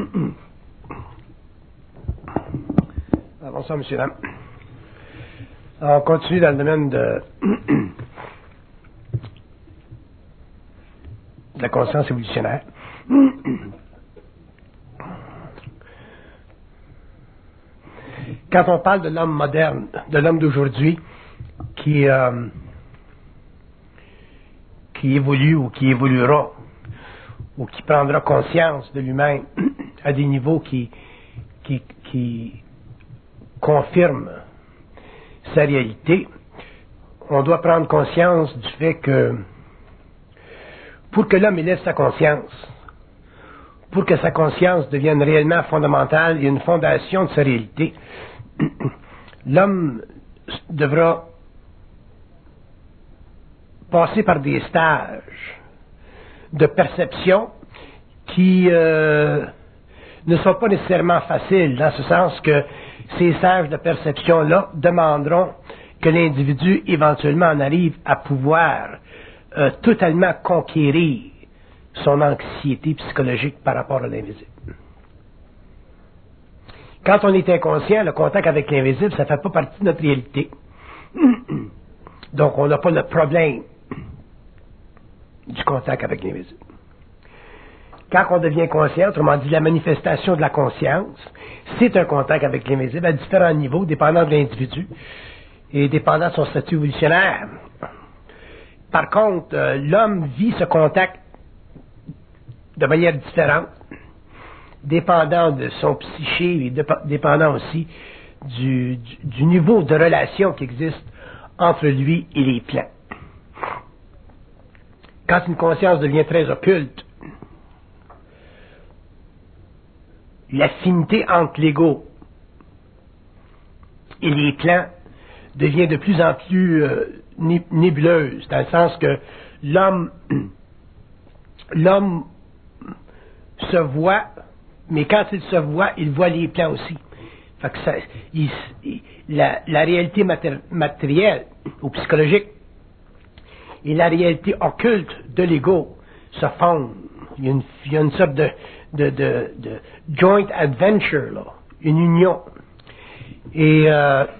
Bonsoir, monsieur, dame. On continue dans le domaine de la conscience évolutionnaire. Quand on parle de l'homme moderne, de l'homme d'aujourd'hui, qui évolue ou qui évoluera, ou qui prendra conscience de lui-même à des niveaux qui confirment sa réalité, on doit prendre conscience du fait que pour que l'homme élève sa conscience, pour que sa conscience devienne réellement fondamentale et une fondation de sa réalité, l'homme devra passer par des stages de perception qui ne sont pas nécessairement faciles, dans ce sens que ces stages de perception-là demanderont que l'individu éventuellement en arrive à pouvoir totalement conquérir son anxiété psychologique par rapport à l'invisible. Quand on est inconscient, le contact avec l'invisible, ça ne fait pas partie de notre réalité. Donc, on n'a pas le problème du contact avec l'invisible. Quand on devient conscient, autrement dit, la manifestation de la conscience, c'est un contact avec l'invisible à différents niveaux, dépendant de l'individu et dépendant de son statut évolutionnaire. Par contre, l'homme vit ce contact de manière différente, dépendant de son psyché et dépendant aussi du niveau de relation qui existe entre lui et les plans. Quand une conscience devient très occulte, l'affinité entre l'ego et les plans devient de plus en plus nébuleuse, dans le sens que l'homme se voit, mais quand il se voit, il voit les plans aussi. Fait que la réalité matérielle ou psychologique et la réalité occulte de l'ego se fondent. Il y a une sorte de joint adventure, là, une union. Et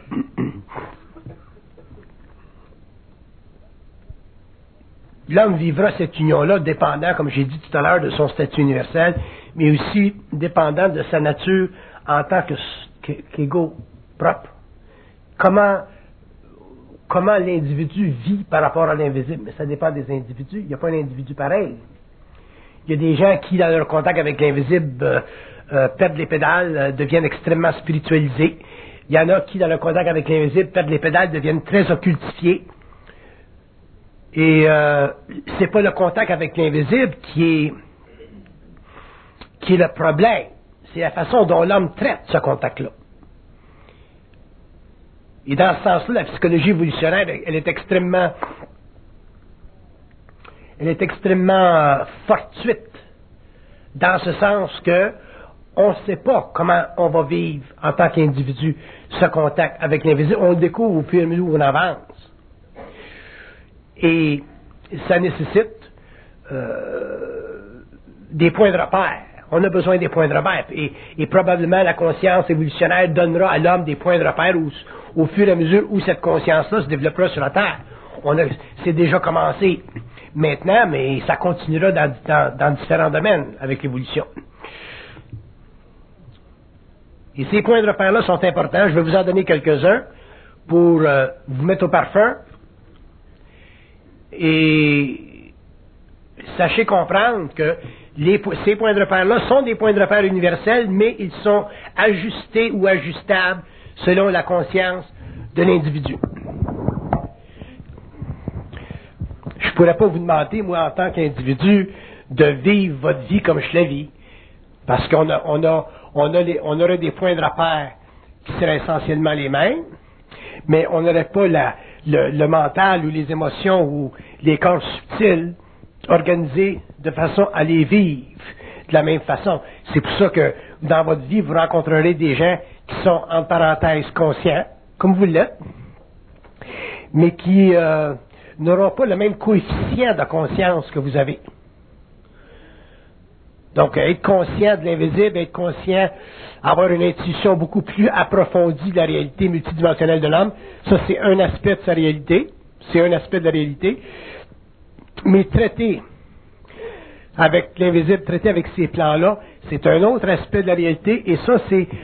l'homme vivra cette union-là dépendant, comme j'ai dit tout à l'heure, de son statut universel, mais aussi dépendant de sa nature en tant qu'ego propre. Comment l'individu vit par rapport à l'invisible? Mais ça dépend des individus. Il n'y a pas un individu pareil. Il y a des gens qui, dans leur contact avec l'invisible, perdent les pédales, deviennent extrêmement spiritualisés. Il y en a qui, dans leur contact avec l'invisible, perdent les pédales, deviennent très occultifiés. Et c'est pas le contact avec l'invisible qui est le problème. C'est la façon dont l'homme traite ce contact-là. Et dans ce sens-là, la psychologie évolutionnaire, elle est extrêmement fortuite, dans ce sens que on ne sait pas comment on va vivre en tant qu'individu ce contact avec l'invisible. On le découvre au fur et à mesure où on avance. Et ça nécessite des points de repère. On a besoin des points de repère. Et probablement la conscience évolutionnaire donnera à l'homme des points de repère au fur et à mesure où cette conscience-là se développera sur la Terre. C'est déjà commencé maintenant, mais ça continuera dans différents domaines avec l'évolution. Et ces points de repère-là sont importants. Je vais vous en donner quelques-uns pour vous mettre au parfum. Et sachez comprendre que ces points de repère-là sont des points de repère universels, mais ils sont ajustés ou ajustables selon la conscience de l'individu. Je ne pourrais pas vous demander, moi, en tant qu'individu, de vivre votre vie comme je la vis, parce qu'on aurait des points de repère qui seraient essentiellement les mêmes, mais on n'aurait pas le mental ou les émotions ou les corps subtils organisés de façon à les vivre de la même façon. C'est pour ça que dans votre vie, vous rencontrerez des gens qui sont, entre parenthèses, conscients, comme vous l'êtes, mais qui n'auront pas le même coefficient de conscience que vous avez. Donc, être conscient de l'invisible, être conscient, avoir une intuition beaucoup plus approfondie de la réalité multidimensionnelle de l'homme, ça c'est un aspect de sa réalité, c'est un aspect de la réalité. Mais traiter avec l'invisible, traiter avec ces plans-là, c'est un autre aspect de la réalité, et ça,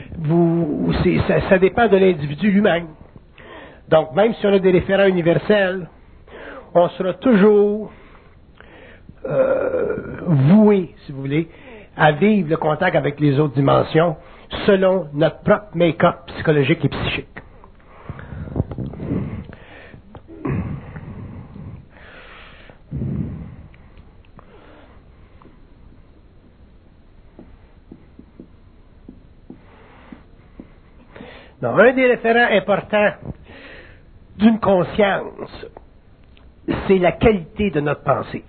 ça dépend de l'individu lui-même. Donc, même si on a des référents universels, on sera toujours voué, si vous voulez, à vivre le contact avec les autres dimensions selon notre propre make-up psychologique et psychique. Donc, un des référents importants d'une conscience, c'est la qualité de notre pensée.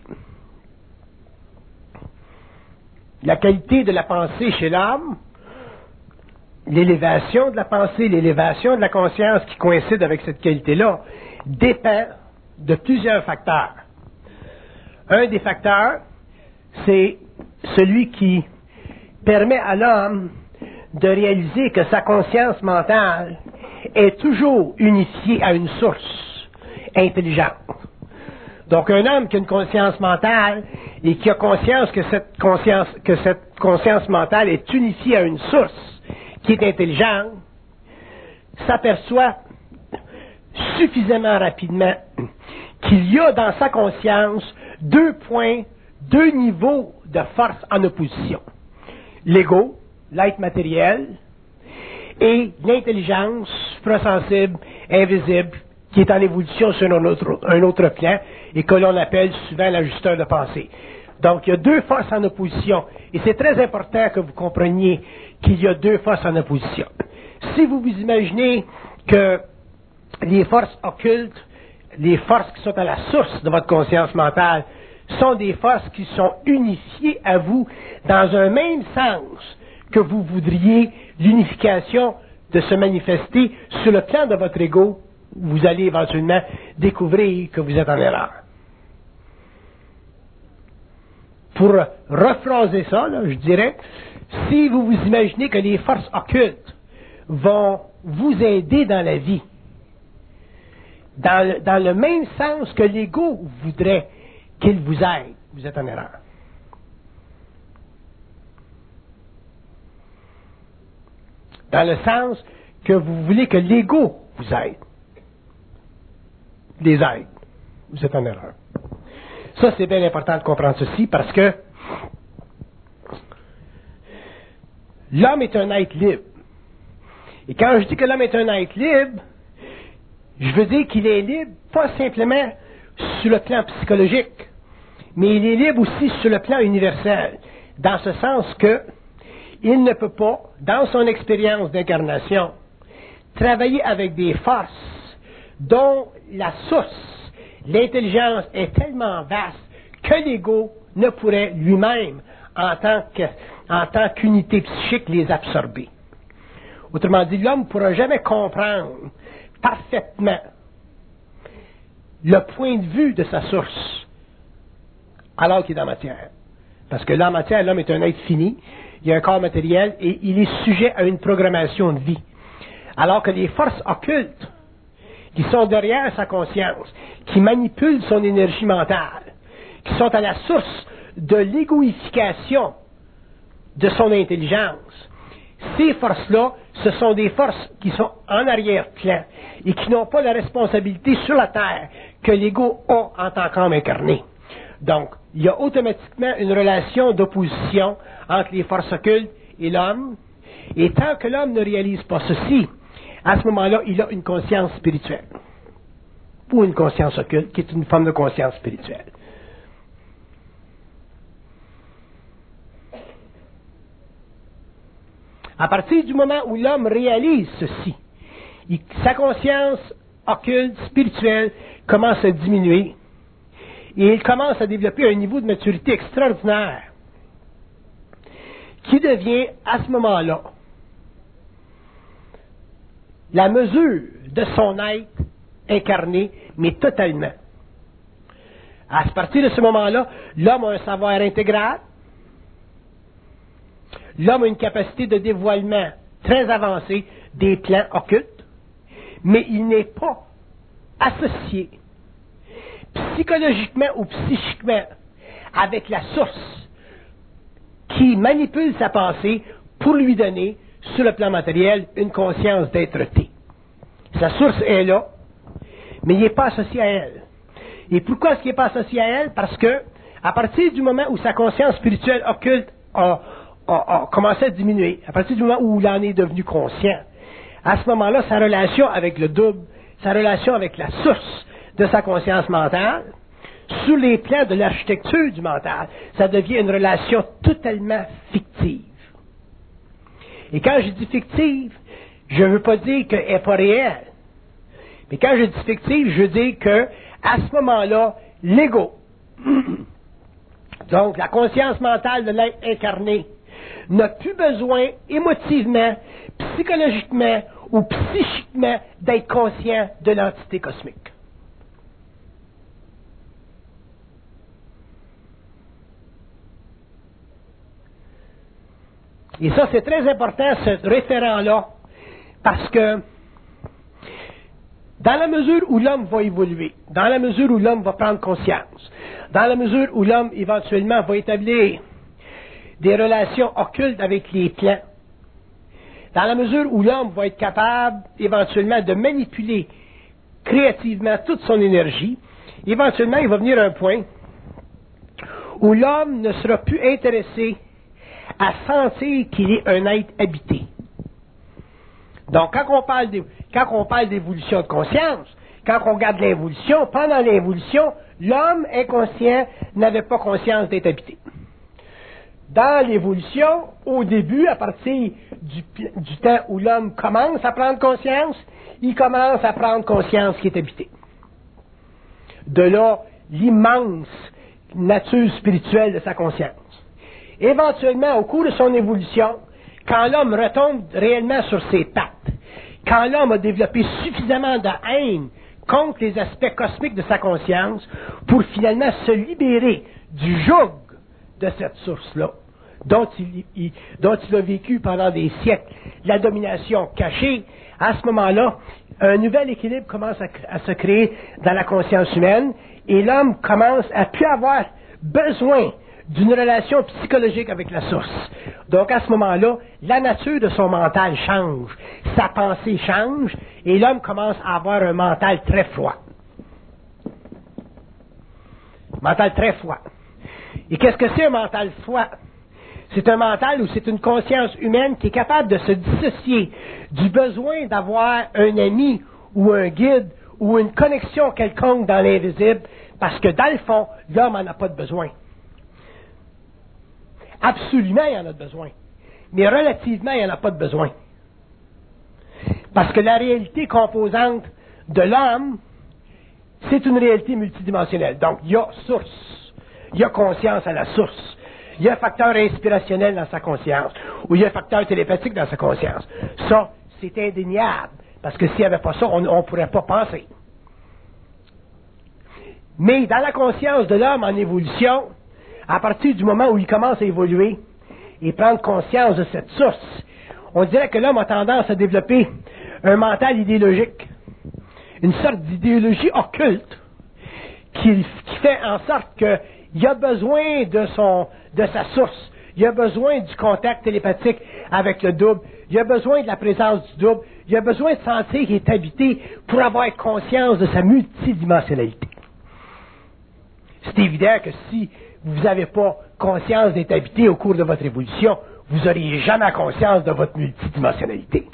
La qualité de la pensée chez l'homme, l'élévation de la pensée, l'élévation de la conscience qui coïncide avec cette qualité-là, dépend de plusieurs facteurs. Un des facteurs, c'est celui qui permet à l'homme de réaliser que sa conscience mentale est toujours unifiée à une source intelligente. Donc, un homme qui a une conscience mentale et qui a conscience que cette conscience mentale est unifiée à une source qui est intelligente, s'aperçoit suffisamment rapidement qu'il y a dans sa conscience deux points, deux niveaux de force en opposition. L'ego, l'être matériel, et l'intelligence suprasensible, invisible, qui est en évolution sur un autre plan, et que l'on appelle souvent l'ajusteur de pensée. Donc, il y a deux forces en opposition, et c'est très important que vous compreniez qu'il y a deux forces en opposition. Si vous vous imaginez que les forces occultes, les forces qui sont à la source de votre conscience mentale, sont des forces qui sont unifiées à vous dans un même sens que vous voudriez l'unification de se manifester sur le plan de votre ego, vous allez éventuellement découvrir que vous êtes en erreur. Pour rephraser ça, là, je dirais, si vous vous imaginez que les forces occultes vont vous aider dans la vie, dans le même sens que l'ego voudrait qu'il vous aide, vous êtes en erreur. Dans le sens que vous voulez que l'ego vous aide, les aide, vous êtes en erreur. Ça, c'est bien important de comprendre ceci parce que l'homme est un être libre. Et quand je dis que l'homme est un être libre, je veux dire qu'il est libre pas simplement sur le plan psychologique, mais il est libre aussi sur le plan universel, dans ce sens que il ne peut pas, dans son expérience d'incarnation, travailler avec des forces dont la source, l'intelligence est tellement vaste que l'ego ne pourrait lui-même, en tant qu'unité psychique, les absorber. Autrement dit, l'homme ne pourra jamais comprendre parfaitement le point de vue de sa source alors qu'il est dans la matière. Parce que dans la matière, l'homme est un être fini, il a un corps matériel et il est sujet à une programmation de vie. Alors que les forces occultes qui sont derrière sa conscience, qui manipulent son énergie mentale, qui sont à la source de l'égoïfication de son intelligence, ces forces-là, ce sont des forces qui sont en arrière-plan et qui n'ont pas la responsabilité sur la Terre que l'ego a en tant qu'homme incarné. Donc, il y a automatiquement une relation d'opposition entre les forces occultes et l'homme, et tant que l'homme ne réalise pas ceci, à ce moment-là, il a une conscience spirituelle, ou une conscience occulte, qui est une forme de conscience spirituelle. À partir du moment où l'homme réalise ceci, sa conscience occulte, spirituelle, commence à diminuer, et il commence à développer un niveau de maturité extraordinaire, qui devient, à ce moment-là, la mesure de son être incarné, mais totalement. À partir de ce moment-là, l'homme a un savoir intégral, l'homme a une capacité de dévoilement très avancée des plans occultes, mais il n'est pas associé psychologiquement ou psychiquement avec la source qui manipule sa pensée pour lui donner, sur le plan matériel, une conscience d'être-té. Sa source est là, mais il n'est pas associé à elle. Et pourquoi est-ce qu'il n'est pas associé à elle? Parce que, à partir du moment où sa conscience spirituelle occulte a commencé à diminuer, à partir du moment où il en est devenu conscient, à ce moment-là, sa relation avec le double, sa relation avec la source de sa conscience mentale, sur les plans de l'architecture du mental, ça devient une relation totalement fictive. Et quand je dis fictive, je ne veux pas dire qu'elle n'est pas réelle. Mais quand je dis fictive, je veux dire que, à ce moment-là, l'ego, donc la conscience mentale de l'être incarné, n'a plus besoin émotivement, psychologiquement ou psychiquement d'être conscient de l'entité cosmique. Et ça, c'est très important, ce référent-là, parce que dans la mesure où l'homme va évoluer, dans la mesure où l'homme va prendre conscience, dans la mesure où l'homme éventuellement va établir des relations occultes avec les plans, dans la mesure où l'homme va être capable éventuellement de manipuler créativement toute son énergie, éventuellement il va venir un point où l'homme ne sera plus intéressé à sentir qu'il est un être habité. Donc, quand on parle d'évolution de conscience, quand on regarde l'évolution, pendant l'évolution, l'homme inconscient n'avait pas conscience d'être habité. Dans l'évolution, au début, à partir du temps où l'homme commence à prendre conscience, il commence à prendre conscience qu'il est habité. De là, l'immense nature spirituelle de sa conscience. Éventuellement, au cours de son évolution, quand l'homme retombe réellement sur ses pattes, quand l'homme a développé suffisamment de haine contre les aspects cosmiques de sa conscience pour finalement se libérer du joug de cette source-là, dont il a vécu pendant des siècles la domination cachée, à ce moment-là, un nouvel équilibre commence à se créer dans la conscience humaine et l'homme commence à plus avoir besoin d'une relation psychologique avec la source. Donc, à ce moment-là, la nature de son mental change, sa pensée change, et l'homme commence à avoir un mental très froid. Mental très froid. Et qu'est-ce que c'est un mental froid? C'est un mental où c'est une conscience humaine qui est capable de se dissocier du besoin d'avoir un ami ou un guide ou une connexion quelconque dans l'invisible, parce que dans le fond, l'homme n'en a pas de besoin. Absolument, il en a besoin. Mais relativement, il n'en a pas de besoin. Parce que la réalité composante de l'homme, c'est une réalité multidimensionnelle. Donc, il y a source. Il y a conscience à la source. Il y a un facteur inspirationnel dans sa conscience. Ou il y a un facteur télépathique dans sa conscience. Ça, c'est indéniable. Parce que s'il n'y avait pas ça, on ne pourrait pas penser. Mais dans la conscience de l'homme en évolution, à partir du moment où il commence à évoluer et prendre conscience de cette source, on dirait que l'homme a tendance à développer un mental idéologique, une sorte d'idéologie occulte qui fait en sorte qu'il a besoin de sa source, il a besoin du contact télépathique avec le double, il a besoin de la présence du double, il a besoin de sentir qu'il est habité pour avoir conscience de sa multidimensionnalité. C'est évident que si vous n'avez pas conscience d'être habité au cours de votre évolution, vous n'auriez jamais conscience de votre multidimensionnalité.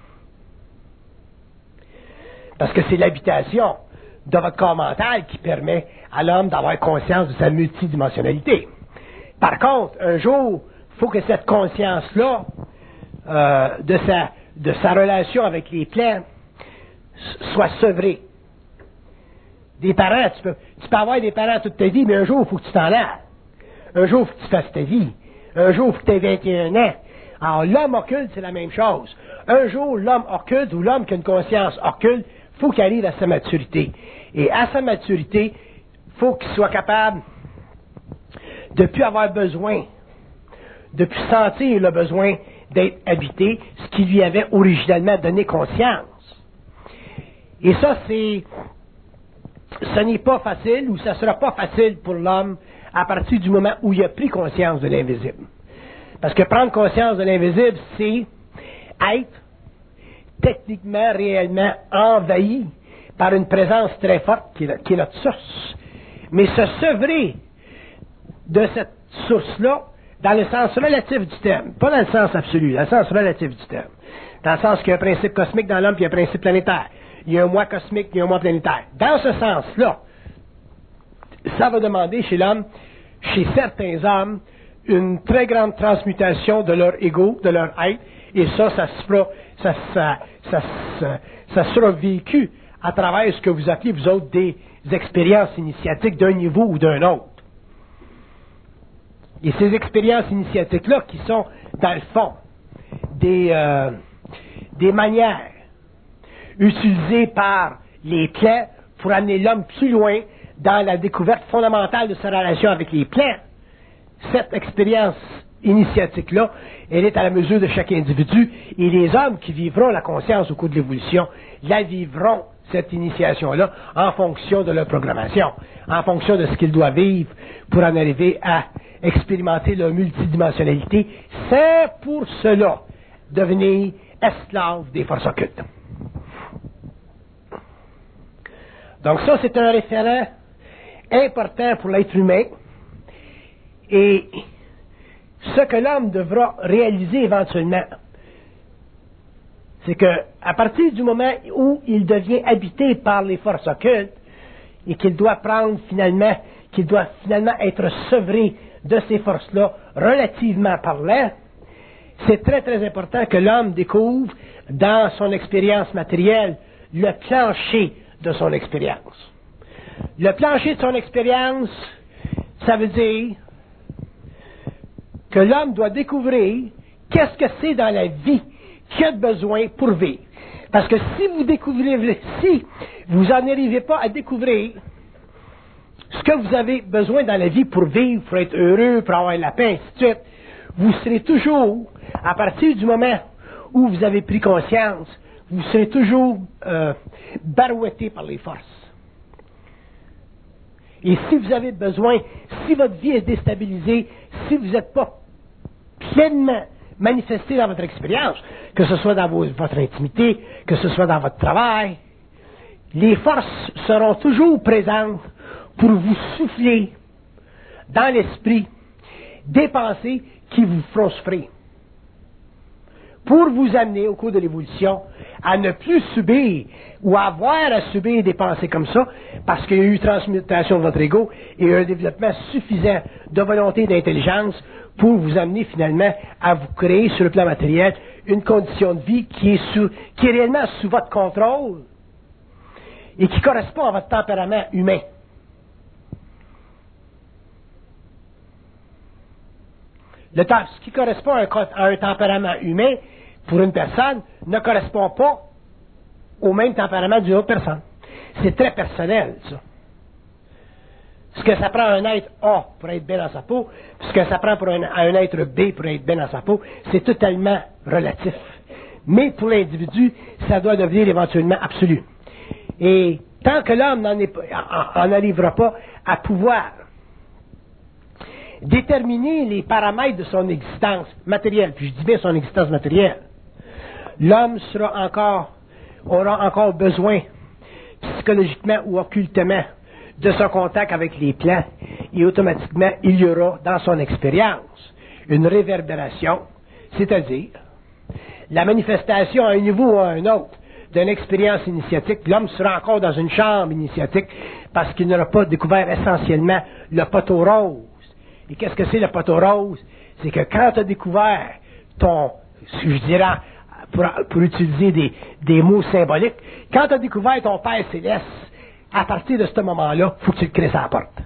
Parce que c'est l'habitation de votre corps mental qui permet à l'homme d'avoir conscience de sa multidimensionnalité. Par contre, un jour, il faut que cette conscience-là, de sa relation avec les plans, soit sevrée. Des parents, tu peux avoir des parents toute ta vie, mais un jour, il faut que tu t'en ailles. Un jour, il faut que tu fasses ta vie. Un jour, il faut que tu aies 21 ans. Alors, l'homme occulte, c'est la même chose. Un jour, l'homme occulte, ou l'homme qui a une conscience occulte, il faut qu'il arrive à sa maturité. Et à sa maturité, il faut qu'il soit capable de ne plus avoir besoin depuis sentir le besoin d'être habité, ce qui lui avait originellement donné conscience. Et ça, ce n'est pas facile, ou ça ne sera pas facile pour l'homme à partir du moment où il a pris conscience de l'invisible. Parce que prendre conscience de l'invisible, c'est être techniquement, réellement envahi par une présence très forte qui est notre source. Mais se sevrer de cette source-là, dans le sens relatif du terme, pas dans le sens absolu, dans le sens relatif du terme. Dans le sens qu'il y a un principe cosmique dans l'homme, puis il y a un principe planétaire. Il y a un moi cosmique, il y a un moi planétaire. Dans ce sens-là, ça va demander chez l'homme, chez certains hommes, une très grande transmutation de leur ego, de leur être, et ça sera vécu à travers ce que vous appelez, vous autres, des expériences initiatiques d'un niveau ou d'un autre. Et ces expériences initiatiques-là, qui sont, dans le fond, des manières utilisées par les plans pour amener l'homme plus loin dans la découverte fondamentale de sa relation avec les plans, cette expérience initiatique-là, elle est à la mesure de chaque individu, et les hommes qui vivront la conscience au cours de l'évolution, la vivront, cette initiation-là, en fonction de leur programmation, en fonction de ce qu'ils doivent vivre pour en arriver à expérimenter leur multidimensionnalité, sans pour cela devenir esclave des forces occultes. Donc ça, c'est un référent important pour l'être humain, et ce que l'homme devra réaliser éventuellement, c'est que à partir du moment où il devient habité par les forces occultes et qu'il doit finalement être sevré de ces forces-là, relativement parlant, c'est très très important que l'homme découvre dans son expérience matérielle le plancher de son expérience. Le plancher de son expérience, ça veut dire que l'homme doit découvrir qu'est-ce que c'est dans la vie qu'il a besoin pour vivre. Parce que si vous n'en arrivez pas à découvrir ce que vous avez besoin dans la vie pour vivre, pour être heureux, pour avoir la paix, ainsi de suite, vous serez toujours, à partir du moment où vous avez pris conscience, vous serez toujours barouetté par les forces. Et si vous avez besoin, si votre vie est déstabilisée, si vous n'êtes pas pleinement manifesté dans votre expérience, que ce soit dans votre intimité, que ce soit dans votre travail, les forces seront toujours présentes pour vous souffler dans l'esprit des pensées qui vous feront souffrir. Pour vous amener au cours de l'évolution à ne plus subir ou avoir à subir des pensées comme ça, parce qu'il y a eu transmutation de votre ego et un développement suffisant de volonté et d'intelligence pour vous amener finalement à vous créer sur le plan matériel une condition de vie qui est réellement sous votre contrôle et qui correspond à votre tempérament humain. Ce qui correspond à un tempérament humain pour une personne ne correspond pas au même tempérament d'une autre personne. C'est très personnel, ça. Ce que ça prend un être A pour être bien dans sa peau, ce que ça prend un être B pour être bien dans sa peau, c'est totalement relatif. Mais pour l'individu, ça doit devenir éventuellement absolu. Et tant que l'homme n'en arrivera pas à pouvoir déterminer les paramètres de son existence matérielle, puis je dis bien son existence matérielle, l'homme aura encore besoin, psychologiquement ou occultement, de son contact avec les plans, et automatiquement, il y aura dans son expérience une réverbération, c'est-à-dire la manifestation à un niveau ou à un autre d'une expérience initiatique. L'homme sera encore dans une chambre initiatique parce qu'il n'aura pas découvert essentiellement le poteau rose. Et qu'est-ce que c'est le poteau rose? C'est que quand tu as découvert je dirais, pour utiliser des mots symboliques, quand tu as découvert ton Père Céleste, à partir de ce moment-là, il faut que tu le crées à la porte.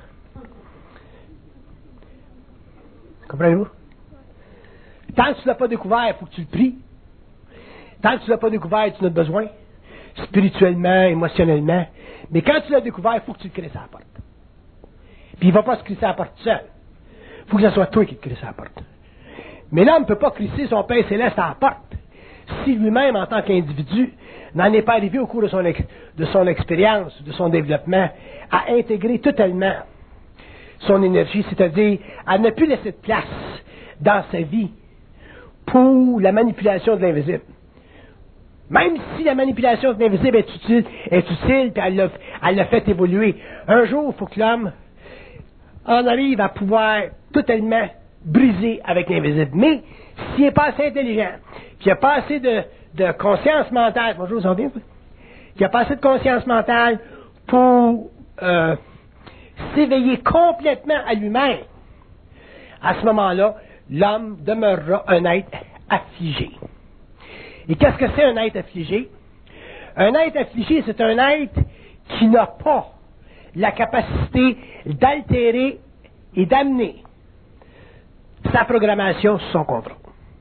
Comprenez-vous? Tant que tu ne l'as pas découvert, il faut que tu le pries. Tant que tu ne l'as pas découvert, tu en as besoin, spirituellement, émotionnellement. Mais quand tu l'as découvert, il faut que tu le crées à la porte. Puis il ne va pas se crisser à la porte tout seul. Il faut que ce soit toi qui te crisses à la porte. Mais l'homme ne peut pas crisser son Père céleste à la porte si lui-même, en tant qu'individu, n'en est pas arrivé au cours de son expérience, de son développement, à intégrer totalement son énergie, c'est-à-dire à ne plus laisser de place dans sa vie pour la manipulation de l'invisible. Même si la manipulation de l'invisible est utile, puis elle l'a fait évoluer. Un jour, il faut que l'homme en arrive à pouvoir totalement briser avec l'invisible. Mais s'il n'est pas assez intelligent, qu'il n'a pas assez de conscience mentale, bonjour, ça va bien? Qu'il n'a pas assez de conscience mentale pour s'éveiller complètement à lui-même, à ce moment-là, l'homme demeurera un être affligé. Et qu'est-ce que c'est un être affligé? Un être affligé, c'est un être qui n'a pas la capacité d'altérer et d'amener sa programmation sous son contrôle.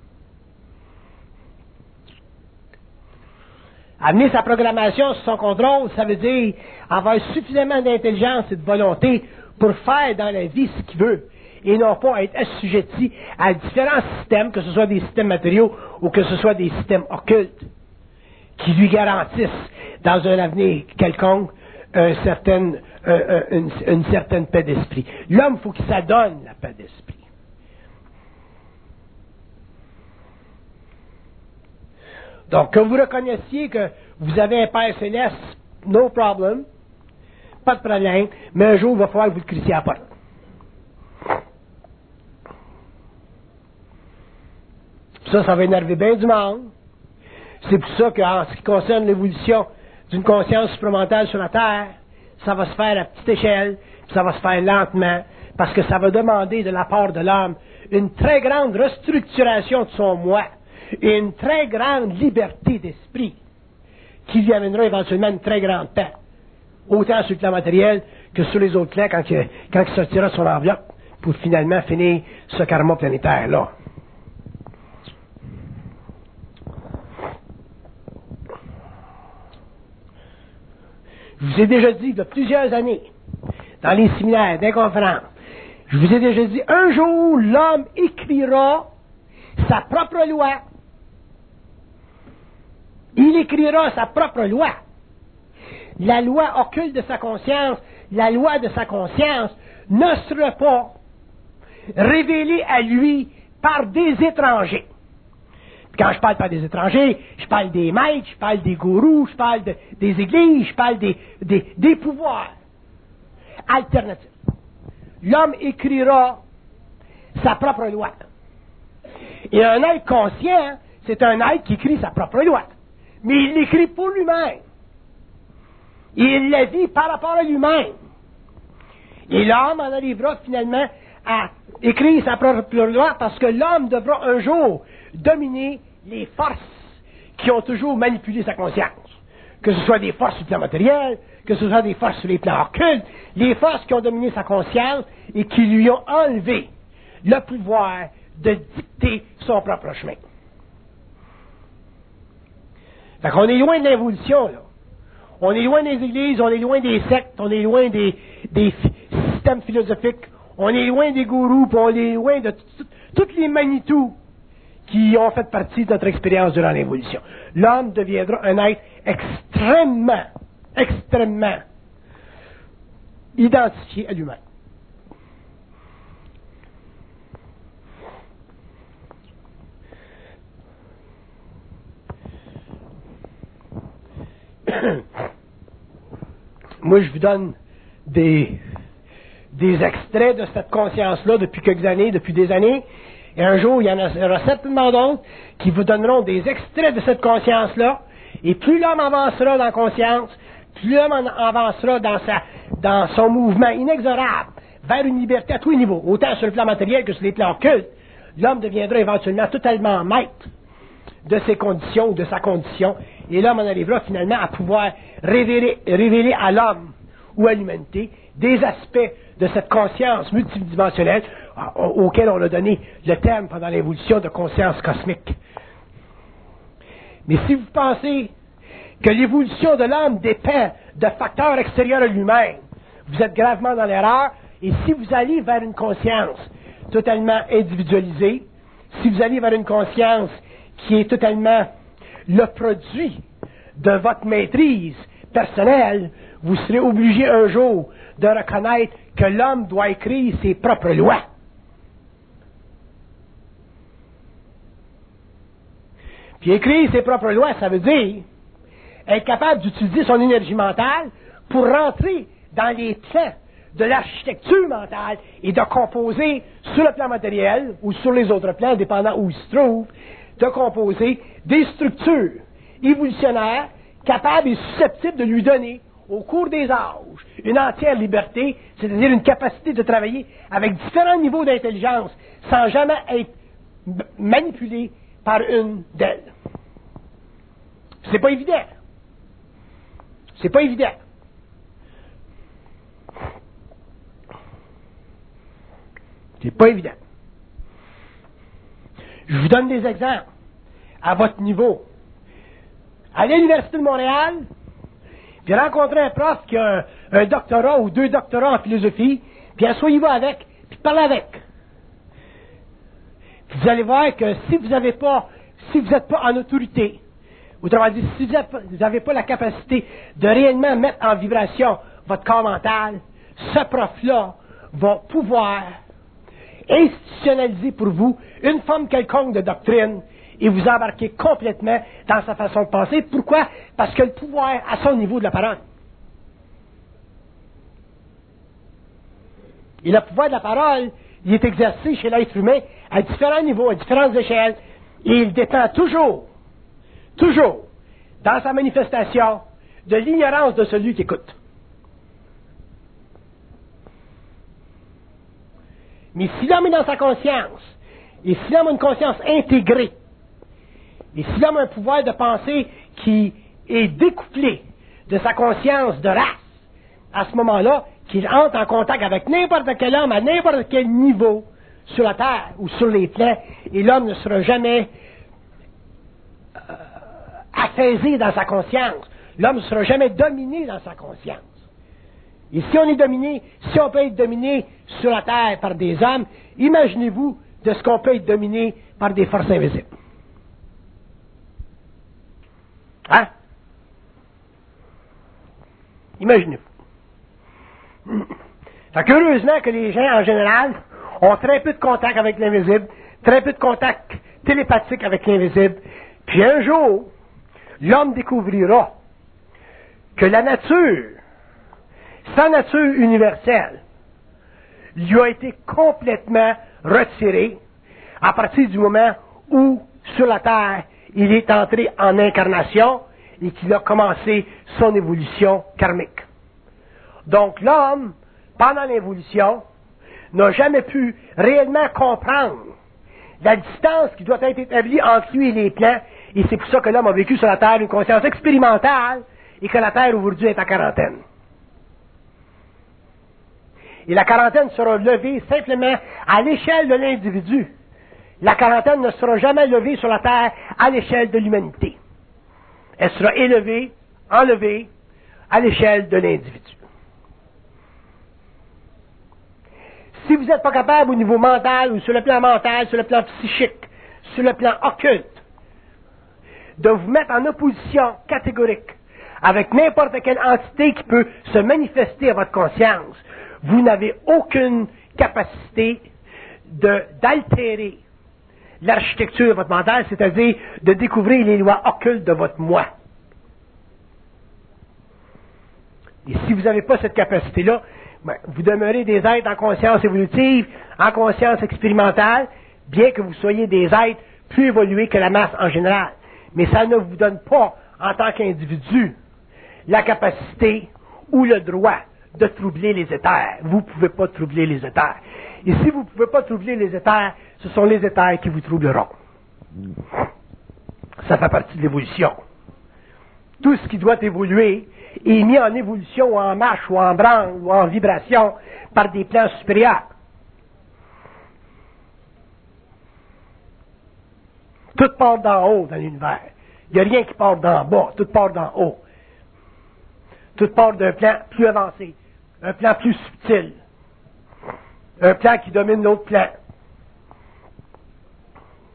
Amener sa programmation sous son contrôle, ça veut dire avoir suffisamment d'intelligence et de volonté pour faire dans la vie ce qu'il veut, et non pas être assujetti à différents systèmes, que ce soit des systèmes matériaux ou que ce soit des systèmes occultes, qui lui garantissent, dans un avenir quelconque, une certaine paix d'esprit. L'homme, il faut qu'il s'adonne la paix d'esprit. Donc, que vous reconnaissiez que vous avez un Père céleste, no problem, pas de problème, mais un jour, il va falloir que vous le crissiez à la porte. Ça va énerver bien du monde. C'est pour ça qu'en ce qui concerne l'évolution d'une conscience supramentale sur la Terre, ça va se faire à petite échelle, puis ça va se faire lentement, parce que ça va demander de la part de l'homme une très grande restructuration de son moi, et une très grande liberté d'esprit, qui lui amènera éventuellement une très grande paix, autant sur le plan matériel que sur les autres plans, quand il sortira de son enveloppe, pour finalement finir ce karma planétaire-là. Je vous ai déjà dit, de plusieurs années, dans les séminaires, dans les conférences, je vous ai déjà dit, un jour, l'homme écrira sa propre loi. Il écrira sa propre loi. La loi occulte de sa conscience, la loi de sa conscience, ne sera pas révélée à lui par des étrangers. Quand je parle par des étrangers, je parle des maîtres, je parle des gourous, je parle des églises, je parle des pouvoirs alternatifs. L'homme écrira sa propre loi. Et un être conscient, c'est un être qui écrit sa propre loi. Mais il l'écrit pour lui-même. Il la vit par rapport à lui-même. Et l'homme en arrivera finalement à écrire sa propre loi parce que l'homme devra un jour dominer les forces qui ont toujours manipulé sa conscience. Que ce soit des forces sur le plan matériel, que ce soit des forces sur les plans occultes, les forces qui ont dominé sa conscience et qui lui ont enlevé le pouvoir de dicter son propre chemin. Fait qu'on est loin de l'évolution, là. On est loin des églises, on est loin des sectes, on est loin des systèmes philosophiques, on est loin des gourous, puis on est loin de toutes les Manitou qui ont fait partie de notre expérience durant l'évolution. L'homme deviendra un être extrêmement identifié à lui-même. Moi, je vous donne des extraits de cette conscience-là depuis quelques années, depuis des années, et un jour, il y en aura certainement d'autres qui vous donneront des extraits de cette conscience-là, et plus l'homme avancera dans la conscience, plus l'homme avancera dans son mouvement inexorable vers une liberté à tous les niveaux, autant sur le plan matériel que sur les plans occultes, l'homme deviendra éventuellement totalement maître de ses conditions ou de sa condition, et l'homme en arrivera finalement à pouvoir révéler à l'homme ou à l'humanité des aspects de cette conscience multidimensionnelle auquel on a donné le terme pendant l'évolution de conscience cosmique. Mais si vous pensez que l'évolution de l'homme dépend de facteurs extérieurs à lui-même, vous êtes gravement dans l'erreur, et si vous allez vers une conscience totalement individualisée, si vous allez vers une conscience qui est totalement le produit de votre maîtrise personnelle, vous serez obligé un jour de reconnaître que l'homme doit écrire ses propres lois. Puis écrire ses propres lois, ça veut dire être capable d'utiliser son énergie mentale pour rentrer dans les plans de l'architecture mentale et de composer sur le plan matériel ou sur les autres plans, dépendant où il se trouve, de composer des structures évolutionnaires capables et susceptibles de lui donner, au cours des âges, une entière liberté, c'est-à-dire une capacité de travailler avec différents niveaux d'intelligence sans jamais être manipulé par une d'elles. C'est pas évident. C'est pas évident. C'est pas évident. Je vous donne des exemples à votre niveau. Allez à l'Université de Montréal, puis rencontrez un prof qui a un doctorat ou 2 doctorats en philosophie, puis asseyez-vous avec, puis parlez avec. Puis vous allez voir que si vous n'êtes pas en autorité, autrement dit, si vous n'avez pas la capacité de réellement mettre en vibration votre corps mental, ce prof-là va pouvoir institutionnaliser pour vous une forme quelconque de doctrine et vous embarquer complètement dans sa façon de penser. Pourquoi? Parce que le pouvoir à son niveau de la parole. Et le pouvoir de la parole, il est exercé chez l'être humain à différents niveaux, à différentes échelles, et il dépend toujours, dans sa manifestation, de l'ignorance de celui qui écoute. Mais si l'homme est dans sa conscience, et si l'homme a une conscience intégrée, et si l'homme a un pouvoir de pensée qui est découplé de sa conscience de race, à ce moment-là, qu'il entre en contact avec n'importe quel homme à n'importe quel niveau sur la terre ou sur les plans, et l'homme ne sera jamais apaisé dans sa conscience. L'homme ne sera jamais dominé dans sa conscience. Et si on peut être dominé sur la terre par des hommes, imaginez-vous de ce qu'on peut être dominé par des forces invisibles. Hein? Imaginez-vous. Fait qu'heureusement que les gens, en général, ont très peu de contact avec l'invisible, très peu de contact télépathique avec l'invisible. Puis un jour, l'homme découvrira que la nature, sa nature universelle, lui a été complètement retirée à partir du moment où, sur la Terre, il est entré en incarnation et qu'il a commencé son évolution karmique. Donc l'homme, pendant l'évolution, n'a jamais pu réellement comprendre la distance qui doit être établie entre lui et les plans, et c'est pour ça que l'homme a vécu sur la Terre une conscience expérimentale et que la Terre aujourd'hui est en quarantaine. Et la quarantaine sera levée simplement à l'échelle de l'individu. La quarantaine ne sera jamais levée sur la Terre à l'échelle de l'humanité. Elle sera enlevée à l'échelle de l'individu. Si vous n'êtes pas capable au niveau mental, ou sur le plan mental, sur le plan psychique, sur le plan occulte, de vous mettre en opposition catégorique avec n'importe quelle entité qui peut se manifester à votre conscience, vous n'avez aucune capacité d'altérer l'architecture de votre mental, c'est-à-dire de découvrir les lois occultes de votre moi. Et si vous n'avez pas cette capacité-là, vous demeurez des êtres en conscience évolutive, en conscience expérimentale, bien que vous soyez des êtres plus évolués que la masse en général. Mais ça ne vous donne pas, en tant qu'individu, la capacité ou le droit de troubler les éthers. Vous ne pouvez pas troubler les éthers. Et si vous ne pouvez pas troubler les éthers, ce sont les éthers qui vous troubleront. Ça fait partie de l'évolution. Tout ce qui doit évoluer est mis en évolution, ou en marche, ou en branle, ou en vibration par des plans supérieurs. Tout part d'en haut dans l'univers. Il n'y a rien qui part d'en bas, tout part d'en haut. Tout part d'un plan plus avancé, un plan plus subtil, un plan qui domine l'autre plan.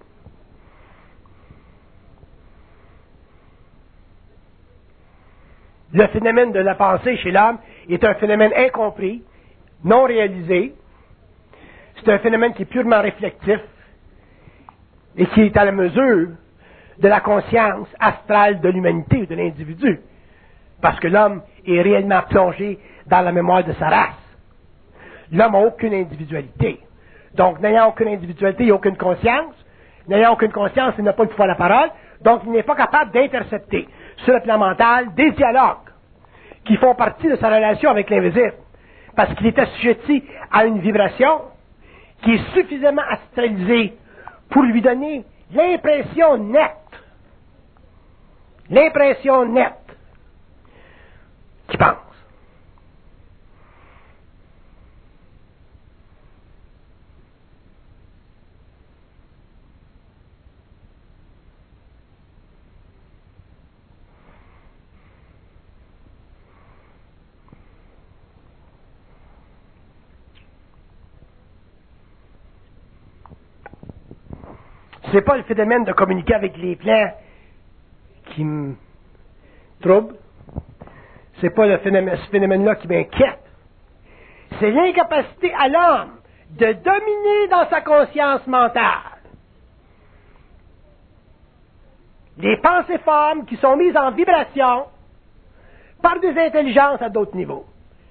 Le phénomène de la pensée chez l'homme est un phénomène incompris, non réalisé. C'est un phénomène qui est purement réflectif et qui est à la mesure de la conscience astrale de l'humanité ou de l'individu. Parce que l'homme est réellement plongé dans la mémoire de sa race. L'homme n'a aucune individualité. Donc, n'ayant aucune individualité, il n'a aucune conscience. N'ayant aucune conscience, il n'a pas le pouvoir de la parole. Donc, il n'est pas capable d'intercepter, sur le plan mental, des dialogues qui font partie de sa relation avec l'invisible. Parce qu'il est assujetti à une vibration qui est suffisamment astralisée pour lui donner l'impression nette qu'il pense. C'est pas le phénomène de communiquer avec les plans qui me trouble. C'est pas ce phénomène-là qui m'inquiète. C'est l'incapacité à l'homme de dominer dans sa conscience mentale les pensées formes qui sont mises en vibration par des intelligences à d'autres niveaux.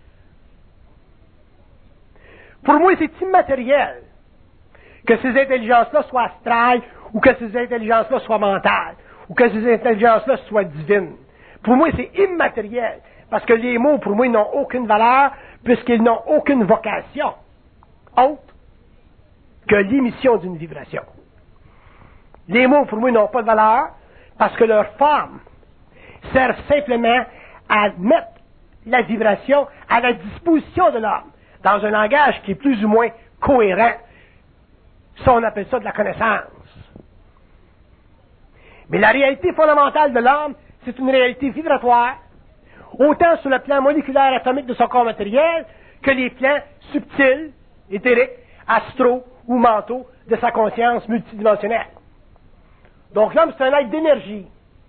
Pour moi, c'est immatériel que ces intelligences-là soient astrales, ou que ces intelligences-là soient mentales, ou que ces intelligences-là soient divines. Pour moi, c'est immatériel, parce que les mots, pour moi, n'ont aucune valeur, puisqu'ils n'ont aucune vocation, autre que l'émission d'une vibration. Les mots, pour moi, n'ont pas de valeur, parce que leur forme servent simplement à mettre la vibration à la disposition de l'homme, dans un langage qui est plus ou moins cohérent. Ça, on appelle ça de la connaissance. Mais la réalité fondamentale de l'homme, c'est une réalité vibratoire, autant sur le plan moléculaire atomique de son corps matériel, que les plans subtils, éthériques, astraux ou mentaux de sa conscience multidimensionnelle. Donc l'homme, c'est un être d'énergie.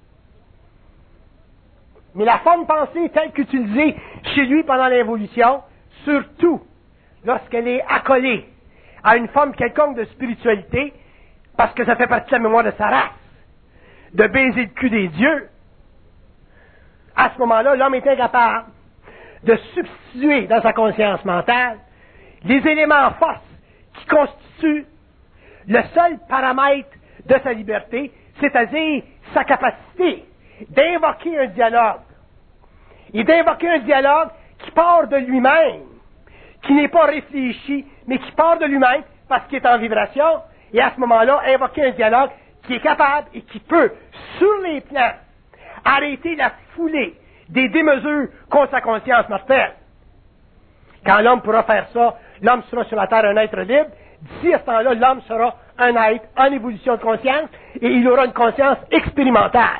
Mais la forme pensée telle qu'utilisée chez lui pendant l'évolution, surtout lorsqu'elle est accolée à une forme quelconque de spiritualité, parce que ça fait partie de la mémoire de sa race, de baiser le cul des dieux, à ce moment-là, l'homme est incapable de substituer dans sa conscience mentale les éléments en force qui constituent le seul paramètre de sa liberté, c'est-à-dire sa capacité d'invoquer un dialogue. Et d'invoquer un dialogue qui part de lui-même, qui n'est pas réfléchi, mais qui part de lui-même parce qu'il est en vibration, et à ce moment-là, invoquer un dialogue qui est capable et qui peut, sur les plans, arrêter la foulée des démesures contre sa conscience mortelle. Quand l'homme pourra faire ça, l'homme sera sur la terre un être libre. D'ici à ce temps-là, l'homme sera un être en évolution de conscience et il aura une conscience expérimentale.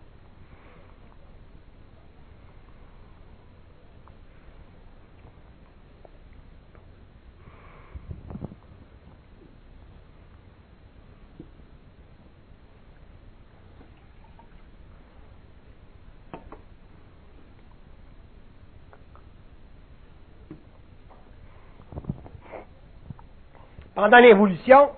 Pendant l'évolution,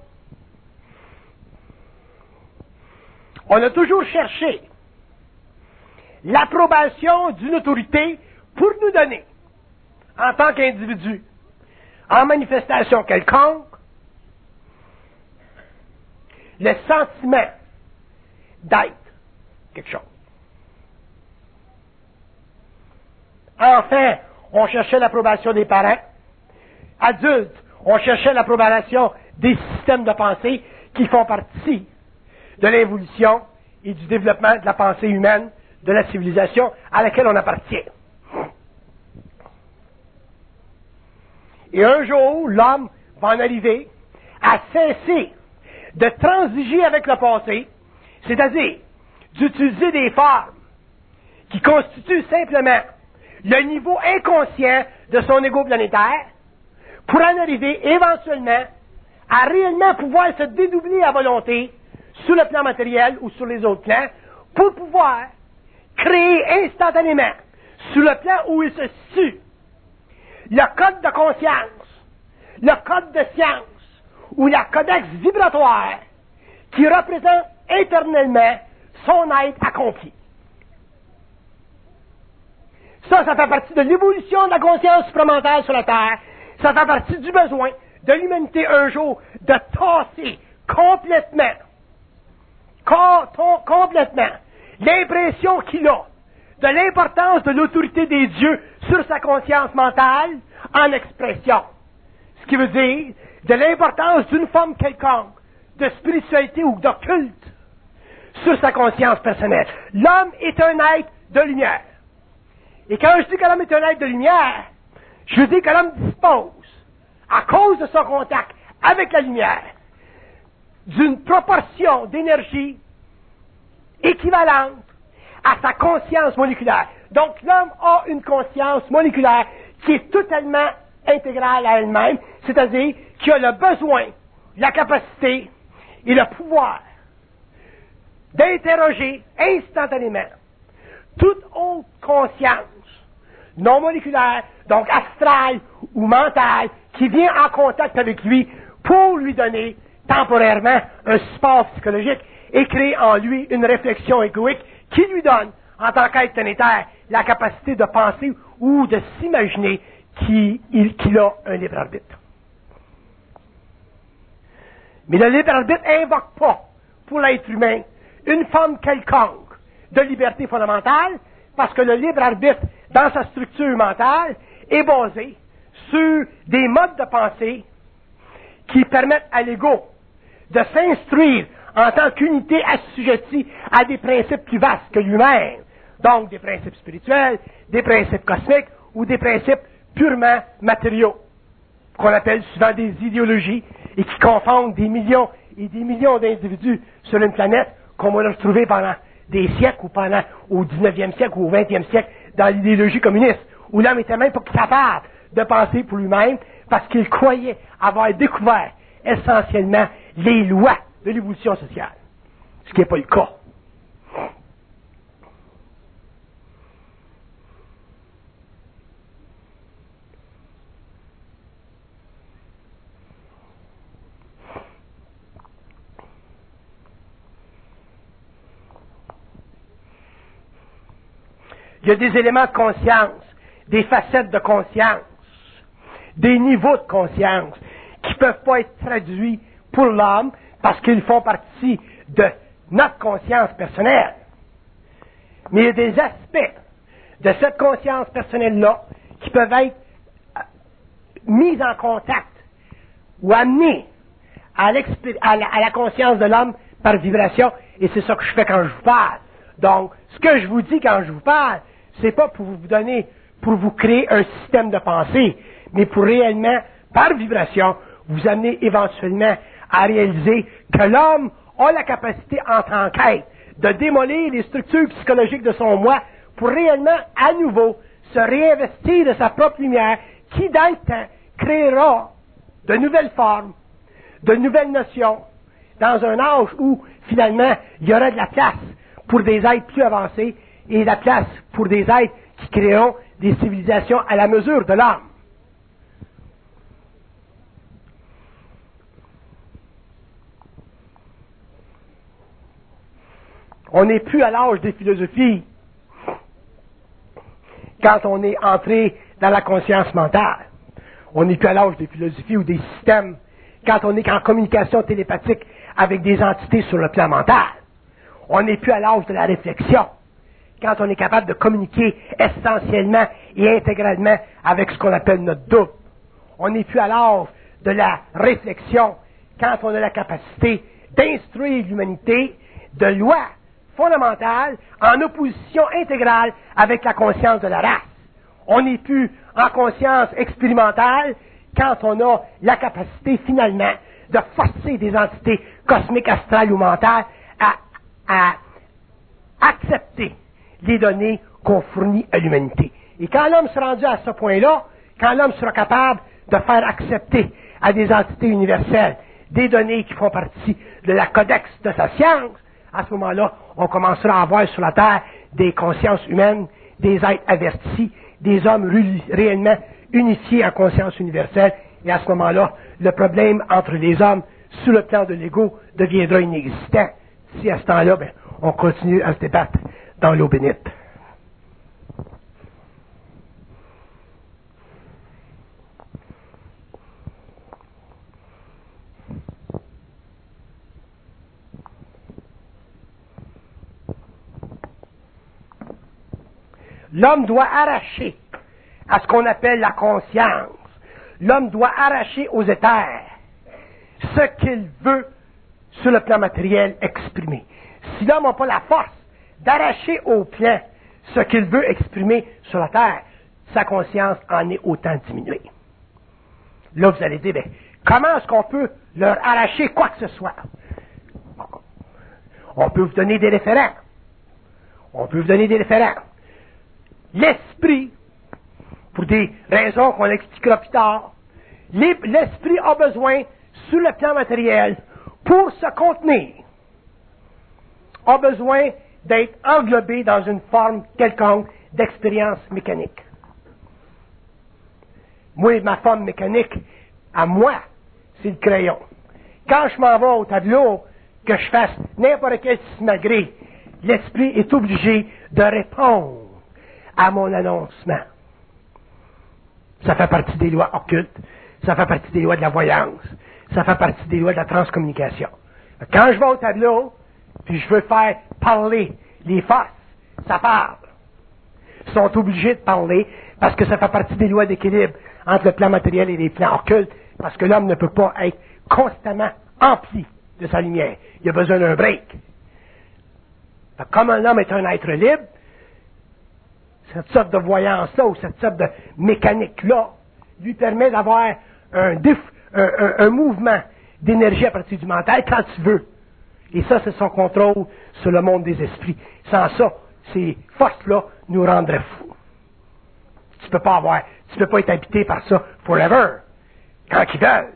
on a toujours cherché l'approbation d'une autorité pour nous donner, en tant qu'individu, en manifestation quelconque, le sentiment d'être quelque chose. Enfin, on cherchait l'approbation des parents. Adultes, on cherchait l'approbation des systèmes de pensée qui font partie de l'évolution et du développement de la pensée humaine, de la civilisation à laquelle on appartient. Et un jour, l'homme va en arriver à cesser de transiger avec le passé, c'est-à-dire d'utiliser des formes qui constituent simplement le niveau inconscient de son ego planétaire, pour en arriver éventuellement à réellement pouvoir se dédoubler à volonté sur le plan matériel ou sur les autres plans, pour pouvoir créer instantanément sur le plan où il se situe, le code de conscience, le code de science, ou la codex vibratoire, qui représente éternellement son être accompli. Ça fait partie de l'évolution de la conscience supramentale sur la Terre. Ça fait partie du besoin de l'humanité un jour de tasser complètement l'impression qu'il a de l'importance de l'autorité des dieux sur sa conscience mentale en expression. Ce qui veut dire de l'importance d'une forme quelconque de spiritualité ou d'occulte sur sa conscience personnelle. L'homme est un être de lumière. Et quand je dis que l'homme est un être de lumière, je dis que l'homme dispose, à cause de son contact avec la lumière, d'une proportion d'énergie équivalente à sa conscience moléculaire. Donc l'homme a une conscience moléculaire qui est totalement intégrale à elle-même, c'est-à-dire qui a le besoin, la capacité et le pouvoir d'interroger instantanément toute autre conscience non moléculaire, donc astrale ou mentale, qui vient en contact avec lui pour lui donner temporairement un support psychologique et créer en lui une réflexion égoïque qui lui donne, en tant qu'être planétaire, la capacité de penser ou de s'imaginer qu'il a un libre arbitre. Mais le libre arbitre n'invoque pas, pour l'être humain, une forme quelconque de liberté fondamentale, parce que le libre arbitre, dans sa structure mentale, est basé sur des modes de pensée qui permettent à l'ego de s'instruire en tant qu'unité assujettie à des principes plus vastes que lui-même, donc des principes spirituels, des principes cosmiques ou des principes purement matériaux, qu'on appelle souvent des idéologies, et qui confondent des millions et des millions d'individus sur une planète qu'on va retrouver pendant des siècles ou pendant au 19e siècle ou au 20e siècle dans l'idéologie communiste, où l'homme était même pas capable de penser pour lui-même parce qu'il croyait avoir découvert essentiellement les lois de l'évolution sociale, ce qui n'est pas le cas. Il y a des éléments de conscience, des facettes de conscience, des niveaux de conscience qui ne peuvent pas être traduits pour l'homme parce qu'ils font partie de notre conscience personnelle. Mais il y a des aspects de cette conscience personnelle-là qui peuvent être mis en contact ou amenés à la conscience de l'homme par vibration, et c'est ça que je fais quand je vous parle. Donc, ce que je vous dis quand je vous parle, c'est pas pour vous donner, pour vous créer un système de pensée, mais pour réellement, par vibration, vous amener éventuellement à réaliser que l'homme a la capacité en tant qu'être de démolir les structures psychologiques de son moi pour réellement, à nouveau, se réinvestir de sa propre lumière qui, dans le temps, créera de nouvelles formes, de nouvelles notions, dans un âge où, finalement, il y aura de la place pour des êtres plus avancés et de la place pour des êtres qui créeront des civilisations à la mesure de l'homme. On n'est plus à l'âge des philosophies quand on est entré dans la conscience mentale. On n'est plus à l'âge des philosophies ou des systèmes quand on est en communication télépathique avec des entités sur le plan mental. On n'est plus à l'âge de la réflexion quand on est capable de communiquer essentiellement et intégralement avec ce qu'on appelle notre double. On n'est plus à l'âge de la réflexion quand on a la capacité d'instruire l'humanité de lois fondamentale en opposition intégrale avec la conscience de la race. On n'est plus en conscience expérimentale quand on a la capacité finalement de forcer des entités cosmiques, astrales ou mentales à accepter les données qu'on fournit à l'humanité. Et quand l'homme sera rendu à ce point-là, quand l'homme sera capable de faire accepter à des entités universelles des données qui font partie de la codex de sa science, à ce moment-là, on commencera à avoir sur la Terre des consciences humaines, des êtres avertis, des hommes réellement unifiés en conscience universelle, et à ce moment-là, le problème entre les hommes sur le plan de l'ego deviendra inexistant si à ce temps-là, on continue à se débattre dans l'eau bénite. L'homme doit arracher à ce qu'on appelle la conscience. L'homme doit arracher aux éthers ce qu'il veut sur le plan matériel exprimer. Si l'homme n'a pas la force d'arracher au plan ce qu'il veut exprimer sur la terre, sa conscience en est autant diminuée. Là, vous allez dire, comment est-ce qu'on peut leur arracher quoi que ce soit? On peut vous donner des référents. L'esprit, pour des raisons qu'on expliquera plus tard, l'esprit a besoin, sur le plan matériel, pour se contenir, a besoin d'être englobé dans une forme quelconque d'expérience mécanique. Moi, ma forme mécanique, à moi, c'est le crayon. Quand je m'en vais au tableau, que je fasse n'importe quel simagrée, l'esprit est obligé de répondre à mon annoncement. Ça fait partie des lois occultes, ça fait partie des lois de la voyance, ça fait partie des lois de la transcommunication. Quand je vais au tableau, puis je veux faire parler les faces, ça parle. Ils sont obligés de parler parce que ça fait partie des lois d'équilibre entre le plan matériel et les plans occultes, parce que l'homme ne peut pas être constamment empli de sa lumière. Il a besoin d'un break. Comme un homme est un être libre, cette sorte de voyance-là ou cette sorte de mécanique-là lui permet d'avoir un mouvement d'énergie à partir du mental quand tu veux. Et ça, c'est son contrôle sur le monde des esprits. Sans ça, ces forces-là nous rendraient fous. Tu peux pas être habité par ça forever, quand ils veulent.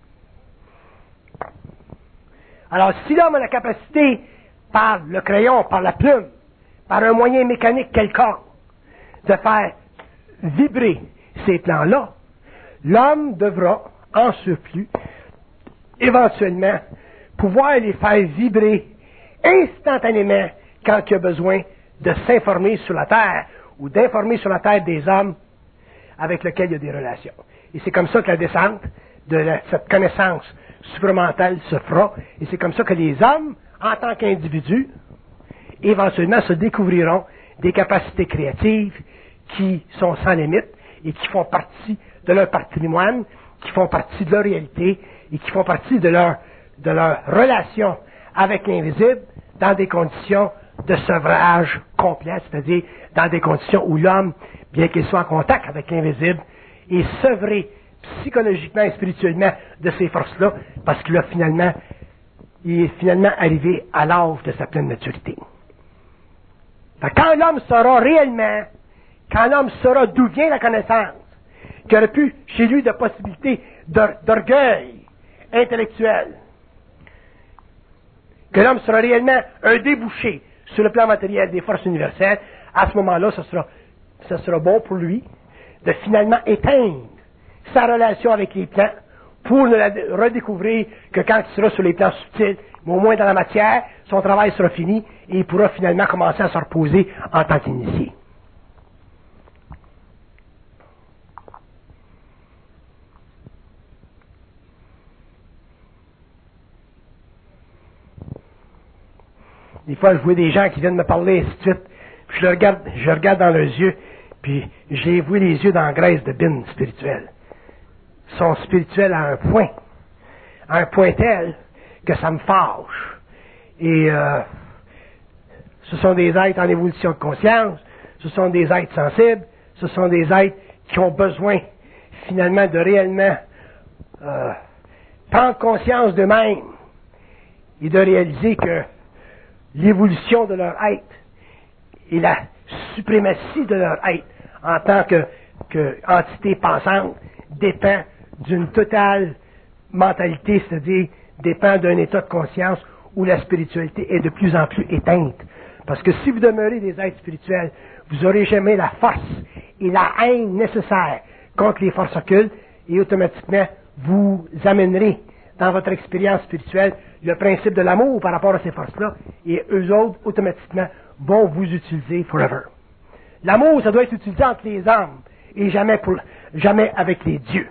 Alors, si l'homme a la capacité, par le crayon, par la plume, par un moyen mécanique quelconque, de faire vibrer ces plans-là, l'homme devra, en surplus, éventuellement, pouvoir les faire vibrer instantanément quand il a besoin de s'informer sur la Terre ou d'informer sur la Terre des hommes avec lesquels il y a des relations. Et c'est comme ça que la descente de cette connaissance supramentale se fera, et c'est comme ça que les hommes, en tant qu'individus, éventuellement se découvriront des capacités créatives qui sont sans limite et qui font partie de leur patrimoine, qui font partie de leur réalité et qui font partie de leur relation avec l'invisible dans des conditions de sevrage complet, c'est-à-dire dans des conditions où l'homme, bien qu'il soit en contact avec l'invisible, est sevré psychologiquement et spirituellement de ces forces-là, parce qu'il est finalement arrivé à l'âge de sa pleine maturité. Quand l'homme saura réellement, quand l'homme saura d'où vient la connaissance, qu'il y aurait plus chez lui de possibilités d'orgueil intellectuel, que l'homme sera réellement un débouché sur le plan matériel des forces universelles, à ce moment-là, ce sera bon pour lui de finalement éteindre sa relation avec les plans pour ne la redécouvrir que quand il sera sur les plans subtils, mais au moins dans la matière, son travail sera fini et il pourra finalement commencer à se reposer en tant qu'initié. Des fois, je vois des gens qui viennent me parler, ainsi de suite, puis je regarde dans leurs yeux, puis j'ai vu les yeux dans la graisse de bine spirituelle. Ils sont spirituels à un point tel que ça me fâche. Et ce sont des êtres en évolution de conscience, ce sont des êtres sensibles, ce sont des êtres qui ont besoin finalement de réellement prendre conscience d'eux-mêmes et de réaliser que l'évolution de leur être et la suprématie de leur être en tant qu'entité pensante dépend d'une totale mentalité, c'est-à-dire dépend d'un état de conscience où la spiritualité est de plus en plus éteinte Parce que si vous demeurez des êtres spirituels, vous n'aurez jamais la force et la haine nécessaires contre les forces occultes, et automatiquement, vous amènerez dans votre expérience spirituelle le principe de l'amour par rapport à ces forces-là, et eux autres, automatiquement, vont vous utiliser forever. L'amour, ça doit être utilisé entre les hommes, et jamais avec les dieux.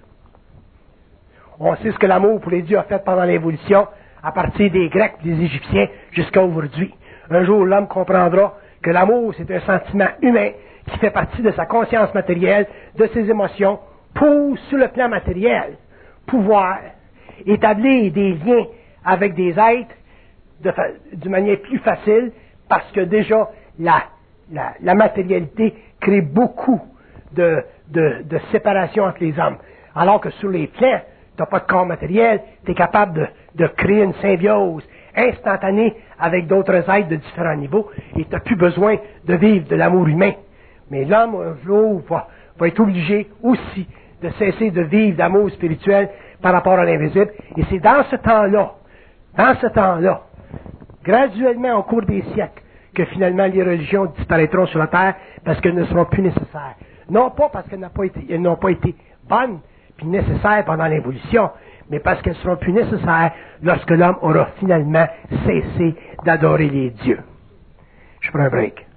On sait ce que l'amour pour les dieux a fait pendant l'évolution, à partir des Grecs et des Égyptiens jusqu'à aujourd'hui. Un jour, l'homme comprendra que l'amour, c'est un sentiment humain qui fait partie de sa conscience matérielle, de ses émotions, pour, sur le plan matériel, pouvoir établir des liens avec des êtres d'une manière plus facile, parce que déjà, la matérialité crée beaucoup de séparation entre les hommes. Alors que sur les plans, tu n'as pas de corps matériel, tu es capable de créer une symbiose instantanée avec d'autres êtres de différents niveaux, et tu n'as plus besoin de vivre de l'amour humain. Mais l'homme, un jour, va être obligé aussi de cesser de vivre d'amour spirituel par rapport à l'invisible. Et c'est dans ce temps-là, graduellement au cours des siècles, que finalement les religions disparaîtront sur la terre parce qu'elles ne seront plus nécessaires. Non pas parce qu'elles n'ont pas été bonnes puis nécessaires pendant l'évolution, mais parce qu'elles seront plus nécessaires lorsque l'homme aura finalement cessé d'adorer les dieux. Je prends un break.